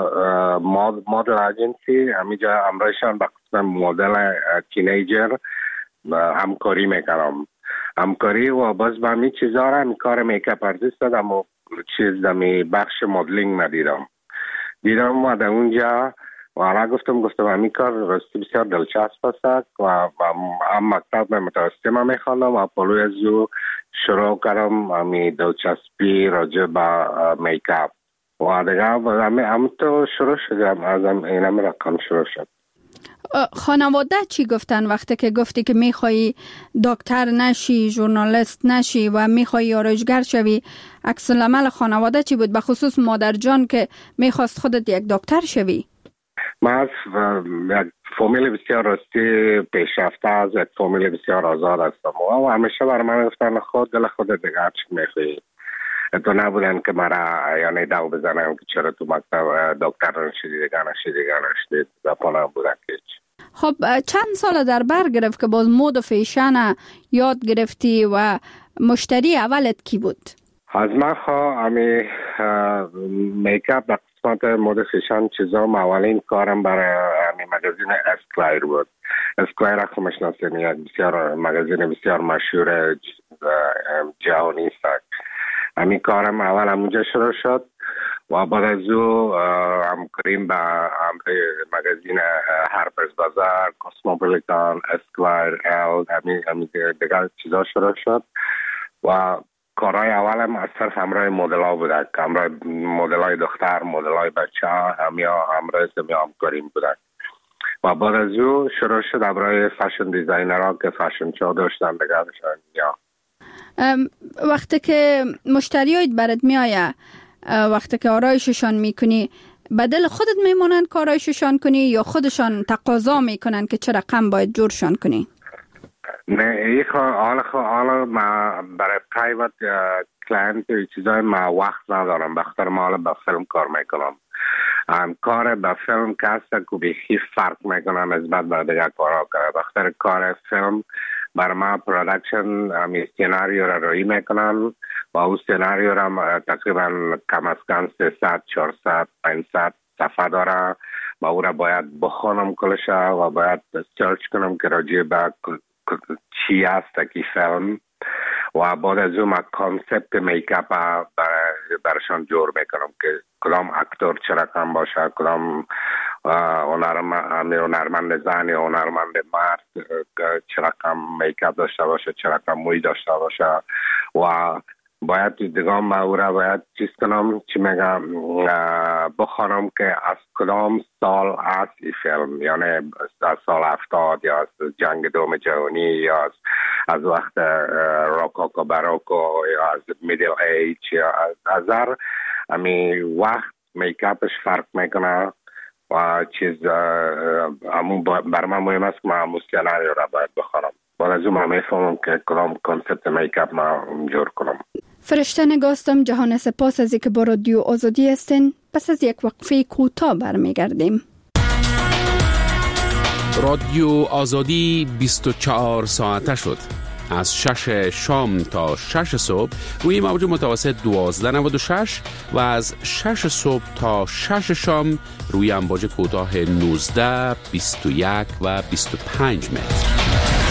مدل اجنسی همیجا امرایشان به قسم مدل تینیجر همکاری میکنم. همکاری و باز با می چیزا را می کار میکاپ آرتیست دادم چیز دمی بخش مدلینگ دیدم و در اونجا و حالا گفتم همی کار راستی بسیار دلچسب است و هم مکتب متوسط ما میخواندم و پلوی از او شروع کردم همی دلچسبی راجع به میکاپ و دیگه هم تو شروع شدم از این رقم شروع شد. خانواده چی گفتن وقتی که گفتی که میخوایی دکتر نشی، ژورنالیست نشی و میخوایی آرایشگر شوی؟ عکس العمل خانواده چی بود، به خصوص مادر جان که میخواست خودت یک دکتر شوی؟ من از یک فامیل بسیار راستی پیشرفته، از یک فامیل بسیار آزاد هستم و همیشه برای من گفتن دل خودت دیگه هرچی میخوایی. تو نبودن که مرا یعنی دو بزنم که چرا تو مکتب دکتر نشدی دیگه نشدید و پانم بودن که خب چند سال در بر گرفت که باز مود و فیشن یاد گرفتی و مشتری اولت کی بود؟ از من همی میکاپ به قسمت مود فیشن چیزا اولین کارم برای همی مگزین اسکوایر بود. اسکوایر را خب مشناسین، یک بسیار مگزین بسیار مشهور جهانی است. همین کارم اول همونجا شروع شد و بعد از او همکاریم با مگزین هارپرز بازار، کاسموپولیتان، اسکوایر، همین دیگر چیزا شروع شد و کارهای اولم از صرف همراه مدل ها بوده، همراه مدل های دختر، مدل های بچه ها همراه همکاریم بوده و بعد از او شروع شد همراه فشن دیزاینر ها که فشن شو داشتن دیگر یا وقتی که مشتریایت برات میآیه، وقتی که آرایششان میکنی، بدل خودت میمونن که آرایششان کنی یا خودشان تقاضا میکنن که چه رقم باید جورشان کنی؟ نه حالا ما برای پرایوت کلاینت چیزای ما وقت ندارم، بخاطر ما حالا با فیلم کار میکنم. کار با فیلم کاست که بیخی فرق میکنم از بعد با دیگر کارها کرد. بخاطر کار فیلم برای ما پرودکشن همی سیناریو را روی میکنن و او سیناریو را تقریبا کم از کم 300 400 500 صفحه داره و او را باید بخونم کلشه و باید سرچ کنم که راجع به چی است که فیلم و بعد از اون کانسپت میکاپ برشان جور میکنم که کدام اکتور چه رقم باشه، کدام هنرمند زن یا هنرمند مرد چه رقم میکاپ داشته باشه، چه رقم موی داشته باشه و باید دیگه او را باید چیز کنم چی میگم بخوانم که از کدام سال است این فیلم، یعنی از سال 70 یا از جنگ دوم جهانی یا از وقت روکوکو باروکو یا از میدل ایج یا از هر امی وقت میکاپش فرق میکنه و چیز همون بر من مهم است که من همون سیناریو را باید بخوانم. بعد از اون من میفهمم که کدام کنسپت میکاپ ما جور کنم. فرشته نگاستم، جهان سپاس از اینکه با رادیو آزادی هستین. پس از یک وقفه کوتاه برمیگردیم. رادیو آزادی 24 ساعته شد. از 6 شام تا 6 صبح روی موج متوسط 1296 و از 6 صبح تا 6 شام روی امواج کوتاه 19 21 و 25 متر.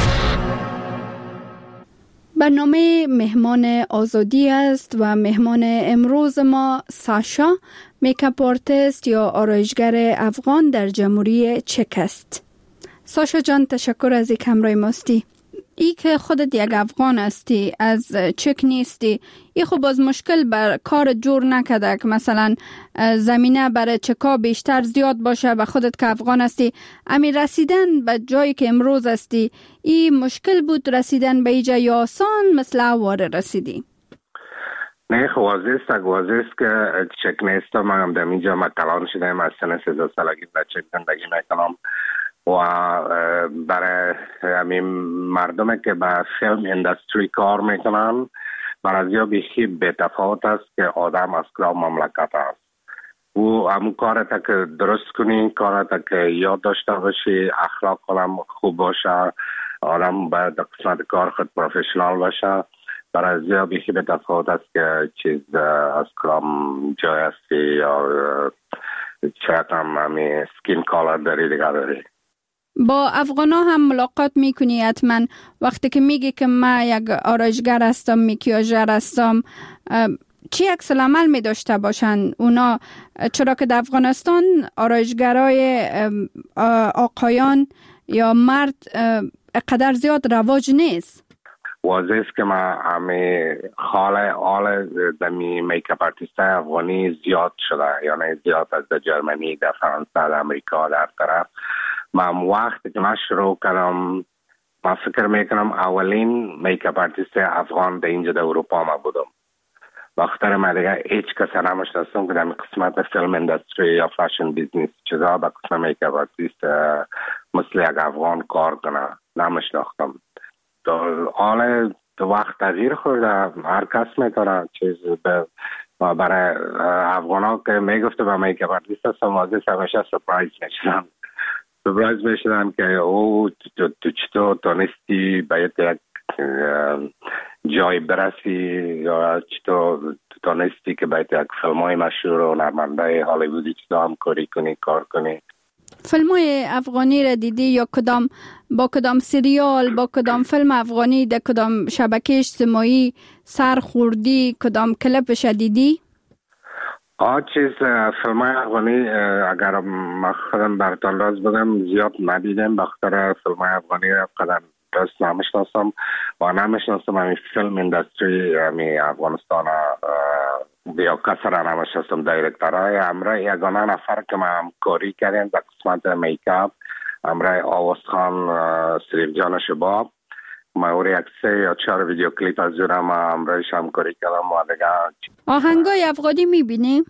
برنامه مهمان آزادی است و مهمان امروز ما ساشا، میکاپ آرتیست یا آرایشگر افغان در جمهوری چک است. ساشا جان، تشکر از اینکه همراه ماستی. ای که خودت یک افغان هستی، از چک نیستی، ای خب باز مشکل بر کار جور نکده که مثلا زمینه برای چکا بیشتر زیاد باشه و خودت که افغان هستی امی رسیدن به جایی که امروز هستی ای مشکل بود رسیدن به ایجا یا آسان مثل اواره رسیدی؟ نه واضح که چک نیستم. من در اینجا کلان شدم، از سن 13 سالگی در چک زندگی میکنم و برای همین مردمی که به فیلم اندستری کار میکنن برای بیخی به تفاوت است که آدم از کدام مملکت است. و همون کارتا که درست کنی، کارتا که یاد داشته باشی، اخلاق کنم خوب باشه، آدم باید در قسمت کار خود پروفیشنال باشه. برای زیاد بیخی به تفاوت است که چیز از کدام جای هستی یا چاید هم همی سکین کالر داری دیگه داری. با افغانا هم ملاقات میکنی حتما. وقتی که میگی که من یک آرایشگر هستم، میکیاژر هستم، چی عکس العمل می داشته باشن اونا؟ چرا که در افغانستان آرایشگرای آقایان یا مرد قدر زیاد رواج نیست. واضح است که ما همه حال دمی میکاپ آرتیست افغانی زیاد شده، یعنی زیاد از در جرمنی، در فرانسه، در امریکا، در طرف. من وقتی که من شروع کردم، من فکر میکنم اولین میکاپ آرتیست افغان در اینجا در اروپا ما بودم. بخاطر من دیگه هیچ کس نمیشناسم که در قسمت فیلم اندستری یا فشن بیزنس چیزا با قسمت میکاپ آرتیست مثل یک افغان کار کنه نمیشناختم. حال وقت تغییر خورده، هر کس میکنه چیز برای افغان ها که میگفته به میکاپ آرتیست هستم، واضح همیشه سپرایز میشدن که او تو چطور تونستی باید یک جای برسی یا چطور تونستی که باید یک فیلم های مشهور و هنرمنده هالیوودی چطور همکاری کنی، کار کنی. فیلم های افغانی را دیدی یا با کدام سریال، با کدام فیلم افغانی در کدام شبکه اجتماعی سر خوردی، کدام کلیپش دیدی؟ فیلم های افغانی اگر من خودم براتان راز بگم زیاد ندیدم، بخاطر فیلم های افغانی را قدر درست نمیشناسم و نمیشناسم همین فیلم اندستری همین افغانستان یا کسی را نمیشناسم. دایرکترهای امرای یگانه نفر که ما همکاری کردیم در قسمت میکاپ امرای آوازخان سریف جان شباب، ما اوری یک 3 یا 4 ویدیو کلیپ از جورا ما همرایش همکاری کردم و دیگه. آهنگای افغانی میبینی؟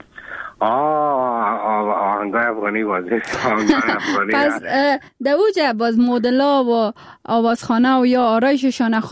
آهنگای افغانی واضح پس در اوجه باز مدلا و آوازخانه و یا آرایششان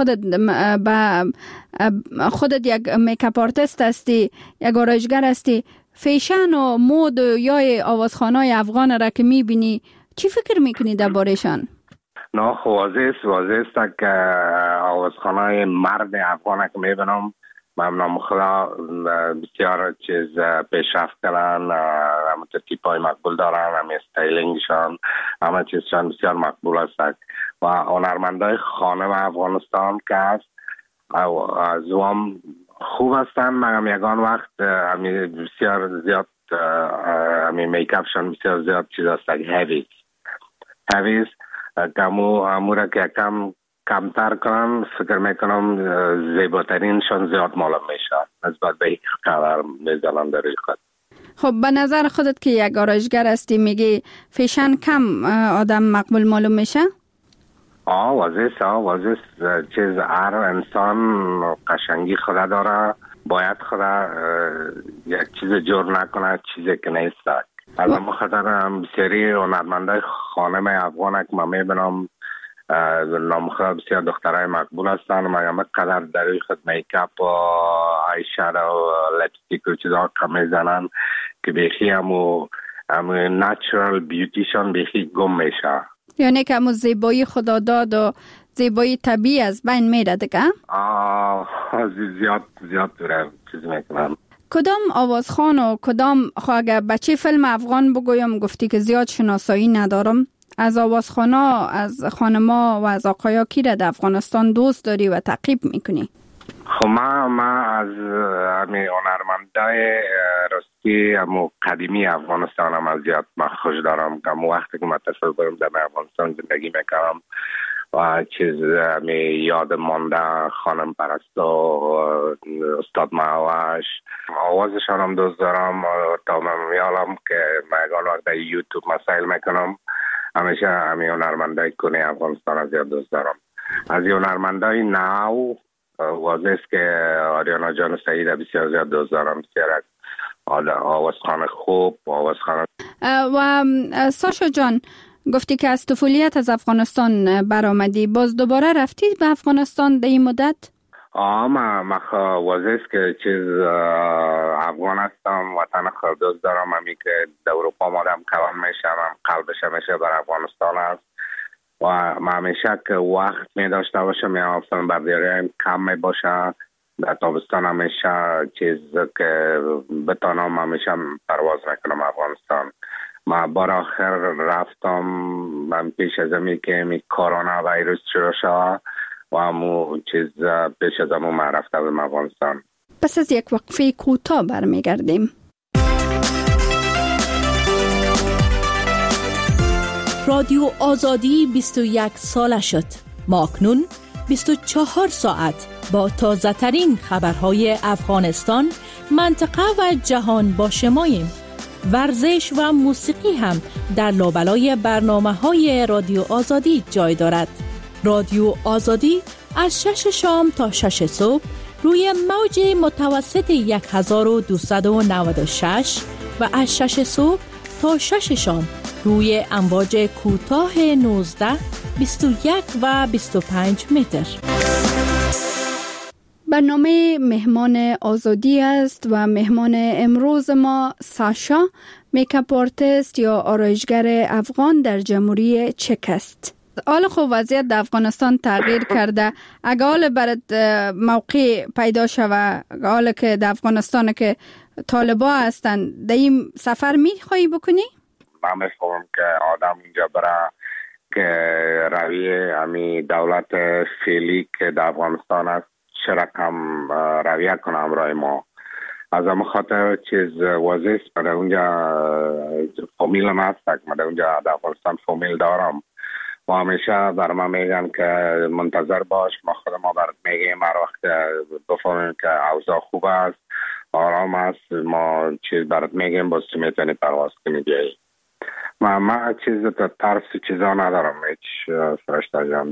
خودت یک میکاپ آرتیست هستی، یک آرایشگر هستی، فیشن و مود یا آوازخانه افغان را که میبینی چی فکر میکنی در بارشان؟ نه واضح است که آوازخانه مرد افغان که میبینم ممنون خدا بسیار چیز پیشرفت کردن، همه تیپای مقبول دارن، همه استایلینگشان، همه چیزشان بسیار مقبول است و هنرمندای خانم افغانستان که هست از هم خوب هستن. مگم یگان وقت بسیار زیاد میکاپشان بسیار زیاد چیز هست، هیویز که امو را که کمتر کنن فکر میکنم زیباترینشان زیاد معلوم میشه نسبت به یک قدر میزنن در خود. خب به نظر خودت که یک آرایشگر هستی میگی فیشن کم آدم مقبول معلوم میشه؟ واضح چیز هر انسان قشنگی خدا داره، باید خدا یک چیز جور نکنه چیزی که نیست. از مخاطر بسیاری هنرمنده خانم افغان که من میبینم نامخواه بسیار دخترهای مقبول هستن و همه قدر در خود میکاپ و آی شادو و لپستیک و چیزها کم میزنن که بیخی همو نچرال بیوتیشان بیخی گم میشه، یعنی که همو زیبایی خدا داد و زیبایی طبیعی از بین میره دیگه؟ زیاد دوره چیز میکنم. کدام آوازخان و کدام اگر بچه فیلم افغان بگویم گفتی که زیاد شناسایی ندارم، از آوازخانا، از خانما و از آقایا کی را در افغانستان دوست داری و تعقیب میکنی؟ خب من از همین هنرمندای راستی همو قدیمی افغانستان هم از زیاد من خوش دارم که وقتی که من تصور برم در افغانستان زندگی میکنم و چیز همین یاد مانده خانم پرستو، استاد معوش، آوازشان هم دوست دارم تا من میالم که من وقت در یوتیوب مسائل میکنم همیشه همین هنرمندای کنه افغانستان از زیاد دوست دارم. از هنرمندای نو واضح است که آریانا جان سعید بسیار زیاد دوست دارم، بسیار آوازخوان خوب، آوازخوان. و ساشا جان گفتی که از طفولیت از افغانستان برآمدی، باز دوباره رفتی به افغانستان در این مدت؟ ما واضح است که افغان هستم، وطن خود دوست دارم. همی که در اروپا آمدم کلان میشم، قلبش همیشه بر افغانستان است و ما همیشه که وقت می داشته باشم یا فیلم برداری کم می باشه، در تابستان همیشه که بتانم همیشه پرواز میکنم افغانستان. ما بار آخر رفتم من پیش از امی که کرونا ویروس شروع شد و همون پیش از همون من رفته به افغانستان. پس از یک وقفه کوتاه برمیگردیم. رادیو آزادی 21 ساله شد. ما اکنون 24 ساعت با تازه ترین خبرهای افغانستان، منطقه و جهان با شماییم. ورزش و موسیقی هم در لابلای برنامه‌های رادیو آزادی جای دارد. رادیو آزادی از 6 شام تا 6 صبح روی موج متوسط 1296 و از 6 صبح تا 6 شام روی امواج کوتاه 19، 21 و 25 متر. برنامه مهمان آزادی است و مهمان امروز ما ساشا، میکاپ آرتیست یا آرایشگر افغان در جمهوری چک است. حال خوب وضعیت در افغانستان تغییر کرده. اگه حال برات موقع پیدا شوه، حال که در افغانستان که طالبا هستن، در این سفر میخوایی بکنی؟ من میخوام که آدم اینجا برای که رویه همی دولت فعلی که در افغانستان است چه رقم رویه کنه همراه ما. از همه خاطر واضح است من اونجا فامیل هم هست، من اونجا در افغانستان فامیل دارم و همیشه بر ما میگن که منتظر باش، ما خود ما برات میگیم هر وقت بفهمیم که اوضاع خوب است، آرام است، ما برات میگیم باز تو میتونی پرواز کنی بیایی. ما ترس چیزا ندارم هیچ فرشته جان.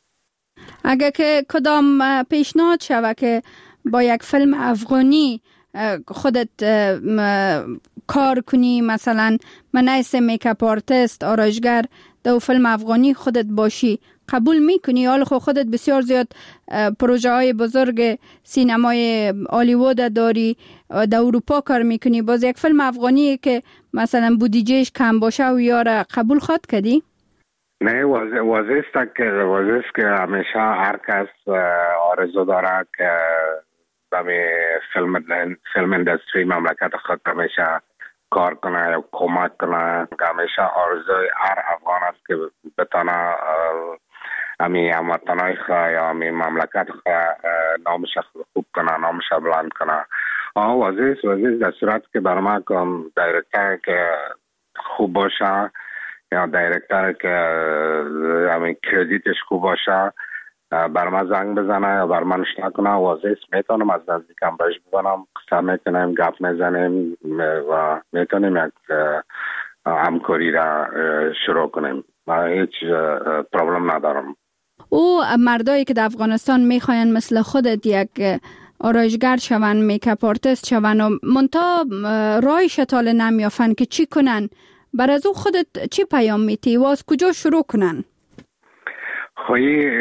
اگه که کدام پیشنهاد شوه که با یک فیلم افغانی خودت کار کنی، مثلا من ایسه میکاپ آرتیست آرایشگر در فیلم افغانی خودت باشی، قبول میکنی؟ حال خودت بسیار زیاد پروژه های بزرگ سینمای هالیوود داری، در اروپا کار میکنی، باز یک فیلم افغانی که مثلا بودجهش کم باشه و یاره قبول خود کردی؟ نه، واضح است که همیشه هر کس آرزو داره که به فیلم اندستری مملکت خود همیشه کار کنه یا کمک کنه. همیشه آرزوی هر افغان است که بتانه همی هموطنای خواه یا همی مملکت خواه نامش خوب کنه، نامش بلند کنه. واضح است در صورت که برای ما دایرکتر که خوب باشه یا دایرکتر که همین کردیتش خوب باشه بر من زنگ بزنه یا بر من نشنه کنه، واضح است میتونم از نزدیکم بهش بزنم، قصه میکنیم، گپ میزنیم و میتونیم یک همکاری را شروع کنیم. من هیچ پرابلم ندارم. او مردایی که در افغانستان میخواین مثل خودت یک آرایشگر شون، میکاپ آرتیست شون و منتها رای شتال نمیافن که چی کنن، بر از او خودت چی پیام میتی و از کجا شروع کنن؟ خواهی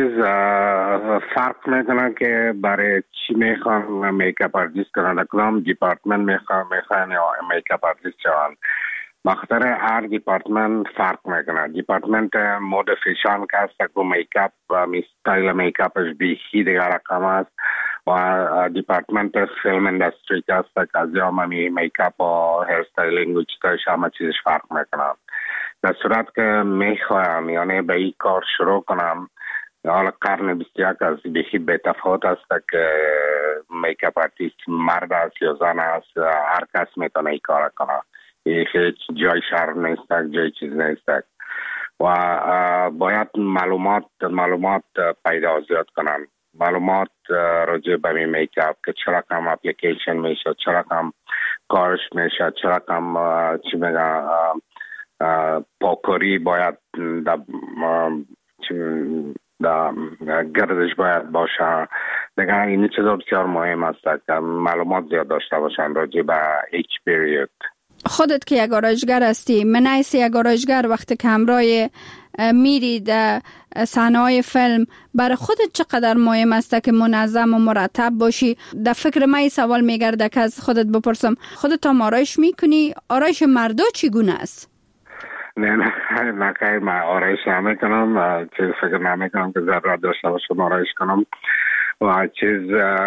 فرق میکنه که برای چی میخوان میکاپ آرتیست کنن، در کدام دیپارتمنت میخوان یا میکاپ آرتیست شون. بخاطر هر دیپارتمنت فرق میکنه. دیپارتمنت مود فیشان که هست که میکاپ و ستایل میکاپش بیخی دیگر رقم است و دیپارتمنت فیلم اندستری که هست که از یا میکاپ و هیر ستایلینگ و چیزش همه چیزش فرق میکنه. در صورت که میخوایم یعنی به این کار شروع کنم، حالا قرن 21 از بیخی به تفاوت است که میکاپ آرتیست مرد است یا زن است، هر کس میتونه این کار کنه، هیچ جای شرم نیست، جای چیز نیست و باید معلومات پیدا زیاد کنن، معلومات راجع به میکاپ که چرا کم اپلیکیشن میشه، چرا کم کارش میشه، چرا کم چی میگه پاکاری باید گردش باید باشه. دیگه این چیزا بسیار مهم است که معلومات زیاد داشته باشن راجع به ایچ پیریود. خودت که یک آرایشگر هستی، من ایسی یک آرایشگر وقتی که همراه میری در صحنه‌های فیلم، برای خودت چقدر مهم است که منظم و مرتب باشی؟ در فکر من این سوال میگرده که از خودت بپرسم، خودت هم آرایش میکنی؟ آرایش مردا چگونه است؟ نه خیر، من آرایش نمیکنم، چیز فکر نمیکنم که ضرورت داشته باشم آرایش کنم و چیز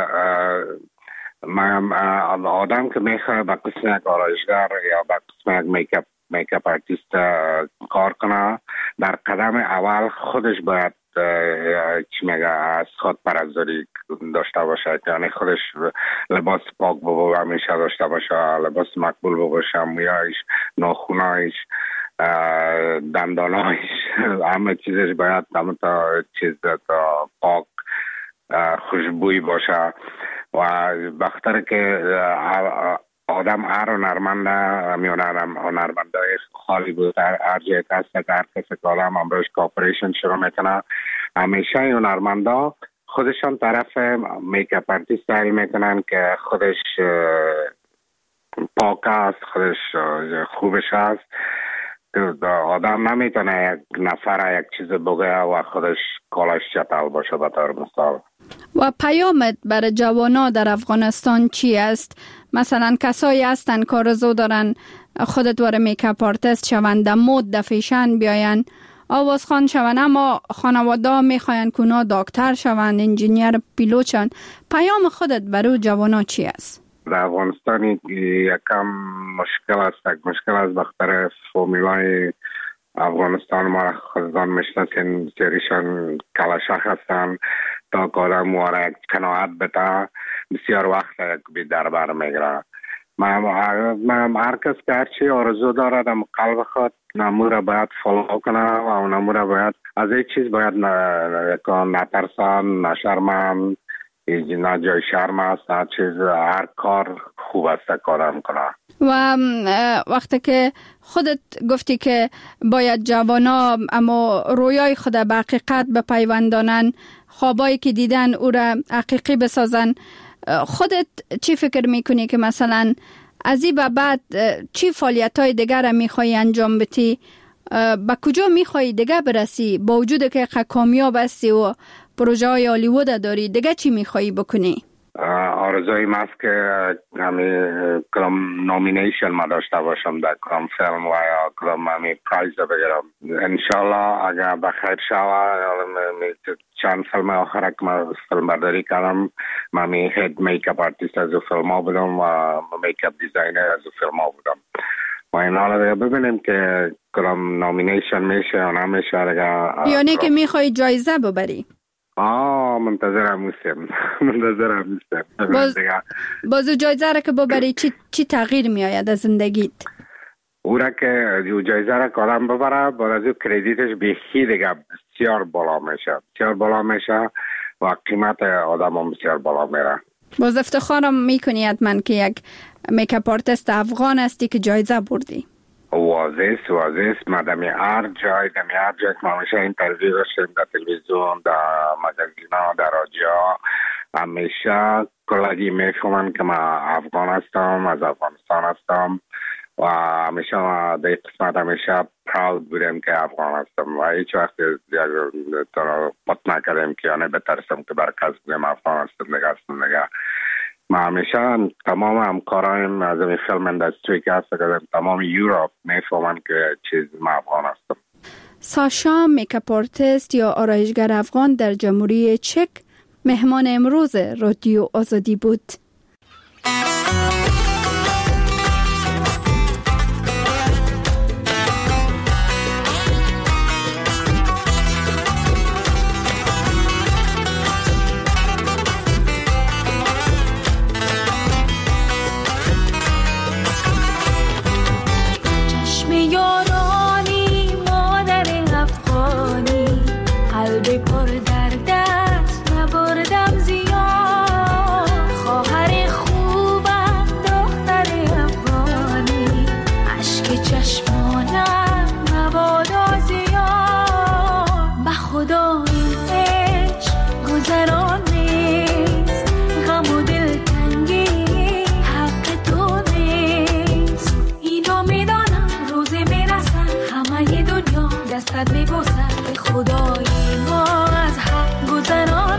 من آدم که میخواه به قسم یک آرایشگر یا به قسم یک میکاپ آرتیست کار کنه، در قدم اول خودش باید چی میگه از خود پرهیزگاری داشته باشه، یعنی خودش لباس پاک همیشه داشته باشه، لباس مقبول باشه، مویایش، ناخونایش، دندانایش، همه چیزش باید همه تا چیز تا پاک خوشبوی باشه و بختر که آدم هر هنرمندای هالیوود هر جای هست که هر کسی که آدم امروز کارپوریشن شروع میکنه، همیشه این هنرمندا خودشان طرف میکاپ آرتیست تعیین میکنن که خودش پاک است، خودش خوبش است. آدم نمیتونه یک نفر یک چیز بگه و خودش کالش چتل باشه به طور مثال. و پیامت برای جوانا در افغانستان چی است؟ مثلا کسایی هستن که آرزو دارن خودت واره میکاپ آرتیست شون، در مود در فیشن بیاین، آوازخوان شون، اما خانواده میخواین که اونا دکتر شون، انجینیر، پیلوت شون. پیام خودت برای جوانا چی است؟ در افغانستان یکم مشکل است بخاطر فامیلای افغانستان ما خودتان میشناسین، سریشان کلاشخ هستن، تا که آدم واره یک قناعت بده بسیار وقت یک دربر میگره. من هر کس که هرچی آرزو داره در قلب خود نمو را باید فالو کنه و نمو را باید از این چیز باید نترسن، نشرمن، نه جای شرم است، نه چیز، هر کار خوب است کارم کنه. و وقتی که خودت گفتی که باید جوانا اما رویای خود به حقیقت بپیوندانن، خوابایی که دیدن او را حقیقی بسازن، خودت چی فکر میکنی که مثلا از این به بعد چی فعالیت‌های دیگر را میخوایی انجام بدی؟ به کجا میخوایی دیگه برسی؟ با وجود که کامیاب هستی و پروژه های هالیوود داری، دیگه چی میخوایی بکنی؟ آرزوی من است که کدام نامینیشن ما داشته باشم در کدام فیلم و یا کدام پرایز بگیرم. انشالله اگر بخیر شود چند فیلم آخر که من فیلم برداری کردم، من هید میکاپ آرتیست از فیلم ها بودم و میکاپ دیزاینر از فیلم ها بودم و این حالا ببینیم که کدام نامینیشن میشه یا نمیشه. یعنی که میخوایی جایزه ببری؟ منتظرم میستم. بازو جایزه را که ببری چی تغییر میآید از زندگیت؟ او را که جایزه را کارم ببره، باید از کردیتش بیخی دیگه بسیار بالا میشه و قیمت آدم هم بسیار بالا میره. باز افتخارم میکنی حتما که یک میکاپ آرتیست افغان هستی که جایزه بردی. واضح مدامی هر جای که ما همیشه اینترویو داشتیم در تلویزیون، در مگزینا، در رادیو، همیشه کلگی میفهمن که ما افغان هستم، از افغانستان هستم و همیشه ما در قسمت همیشه پراود بودیم که افغان هستم و هیچ وقت پت نکردیم که یعنی بترسم که برکز بودیم افغان هستم دیگه. ما همیشه تمام همکارایم از این فیلم اندستری که هست تمام یوروپ میفهمن که چیز ما افغان هستم. ساشا میکاپ آرتیست یا آرایشگر افغان در جمهوری چک مهمان امروز رادیو آزادی بود. خدا این میبوسد که خدای ما از حق گذران